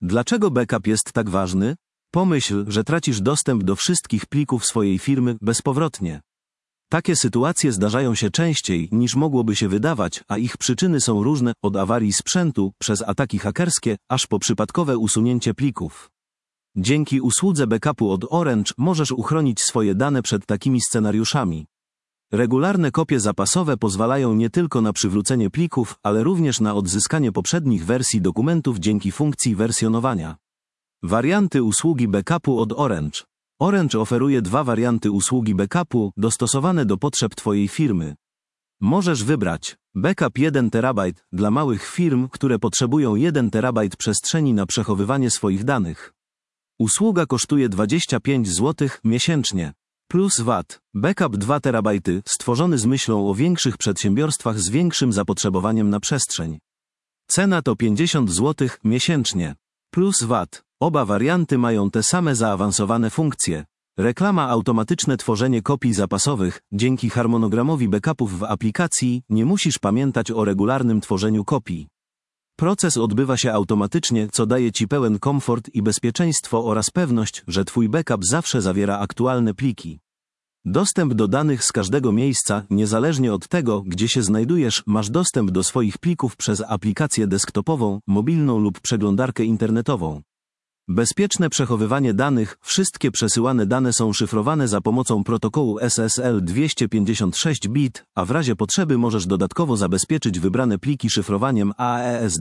Dlaczego backup jest tak ważny? Pomyśl, że tracisz dostęp do wszystkich plików swojej firmy bezpowrotnie. Takie sytuacje zdarzają się częściej, niż mogłoby się wydawać, a ich przyczyny są różne, od awarii sprzętu, przez ataki hakerskie, aż po przypadkowe usunięcie plików. Dzięki usłudze backupu od Orange możesz uchronić swoje dane przed takimi scenariuszami. Regularne kopie zapasowe pozwalają nie tylko na przywrócenie plików, ale również na odzyskanie poprzednich wersji dokumentów dzięki funkcji wersjonowania. Warianty usługi backupu od Orange. Orange oferuje 2 warianty usługi backupu dostosowane do potrzeb Twojej firmy. Możesz wybrać backup 1 TB dla małych firm, które potrzebują 1 TB przestrzeni na przechowywanie swoich danych. Usługa kosztuje 25 zł miesięcznie. Plus VAT. Backup 2 TB, stworzony z myślą o większych przedsiębiorstwach z większym zapotrzebowaniem na przestrzeń. Cena to 50 zł miesięcznie. Plus VAT. Oba warianty mają te same zaawansowane funkcje. Reklama: automatyczne tworzenie kopii zapasowych. Dzięki harmonogramowi backupów w aplikacji nie musisz pamiętać o regularnym tworzeniu kopii. Proces odbywa się automatycznie, co daje Ci pełen komfort i bezpieczeństwo oraz pewność, że Twój backup zawsze zawiera aktualne pliki. Dostęp do danych z każdego miejsca, niezależnie od tego, gdzie się znajdujesz, masz dostęp do swoich plików przez aplikację desktopową, mobilną lub przeglądarkę internetową. Bezpieczne przechowywanie danych. Wszystkie przesyłane dane są szyfrowane za pomocą protokołu SSL 256 bit, a w razie potrzeby możesz dodatkowo zabezpieczyć wybrane pliki szyfrowaniem AES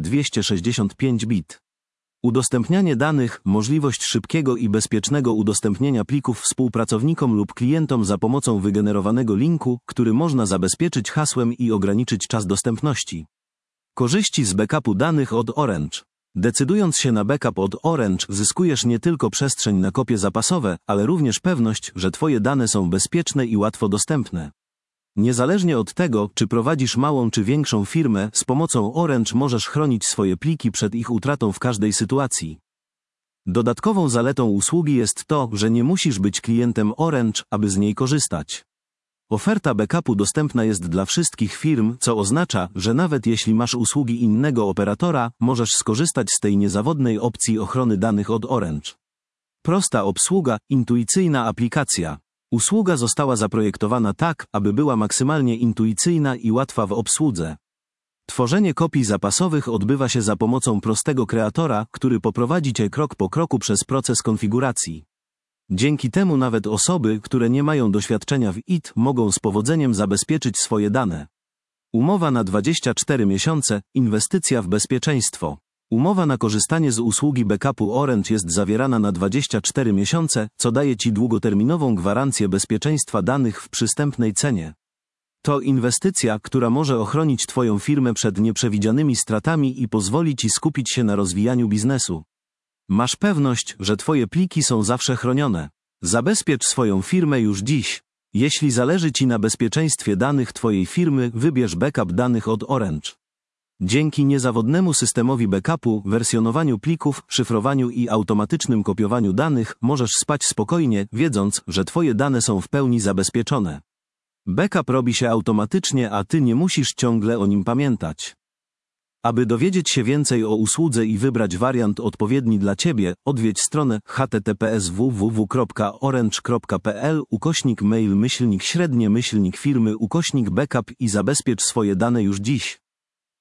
265 bit. Udostępnianie danych. Możliwość szybkiego i bezpiecznego udostępnienia plików współpracownikom lub klientom za pomocą wygenerowanego linku, który można zabezpieczyć hasłem i ograniczyć czas dostępności. Korzyści z backupu danych od Orange. Decydując się na backup od Orange, zyskujesz nie tylko przestrzeń na kopie zapasowe, ale również pewność, że Twoje dane są bezpieczne i łatwo dostępne. Niezależnie od tego, czy prowadzisz małą czy większą firmę, z pomocą Orange możesz chronić swoje pliki przed ich utratą w każdej sytuacji. Dodatkową zaletą usługi jest to, że nie musisz być klientem Orange, aby z niej korzystać. Oferta backupu dostępna jest dla wszystkich firm, co oznacza, że nawet jeśli masz usługi innego operatora, możesz skorzystać z tej niezawodnej opcji ochrony danych od Orange. Prosta obsługa, intuicyjna aplikacja. Usługa została zaprojektowana tak, aby była maksymalnie intuicyjna i łatwa w obsłudze. Tworzenie kopii zapasowych odbywa się za pomocą prostego kreatora, który poprowadzi Cię krok po kroku przez proces konfiguracji. Dzięki temu nawet osoby, które nie mają doświadczenia w IT, mogą z powodzeniem zabezpieczyć swoje dane. Umowa na 24 miesiące, inwestycja w bezpieczeństwo. Umowa na korzystanie z usługi backupu Orange jest zawierana na 24 miesiące, co daje Ci długoterminową gwarancję bezpieczeństwa danych w przystępnej cenie. To inwestycja, która może ochronić Twoją firmę przed nieprzewidzianymi stratami i pozwoli Ci skupić się na rozwijaniu biznesu. Masz pewność, że Twoje pliki są zawsze chronione. Zabezpiecz swoją firmę już dziś. Jeśli zależy Ci na bezpieczeństwie danych Twojej firmy, wybierz backup danych od Orange. Dzięki niezawodnemu systemowi backupu, wersjonowaniu plików, szyfrowaniu i automatycznym kopiowaniu danych, możesz spać spokojnie, wiedząc, że Twoje dane są w pełni zabezpieczone. Backup robi się automatycznie, a Ty nie musisz ciągle o nim pamiętać. Aby dowiedzieć się więcej o usłudze i wybrać wariant odpowiedni dla Ciebie, odwiedź stronę https://www.orange.pl/mail/firmy/backup i zabezpiecz swoje dane już dziś.